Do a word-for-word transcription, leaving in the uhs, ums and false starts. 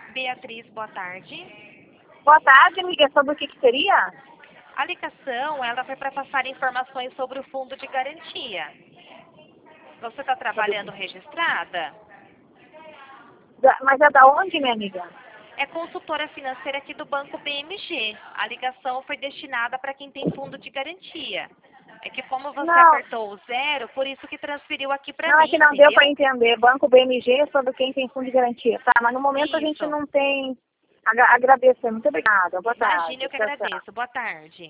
Beatriz, boa tarde. Boa tarde, amiga. Sobre o que, que seria? A ligação, ela foi para passar informações sobre o fundo de garantia. Você está trabalhando registrada? Da- mas é da onde, minha amiga? É consultora financeira aqui do Banco B M G. A ligação foi destinada para quem tem fundo de garantia. É que como você Não, apertou o zero, por isso que transferiu aqui para não, mim, é que não entendeu? deu para entender. Banco B M G é sobre quem tem fundo de garantia. Tá, mas no momento a gente Isso. não tem. Agra- Agradeço. Muito obrigada. Boa tarde. Imagina, eu que Tchau, tchau. agradeço. Boa tarde.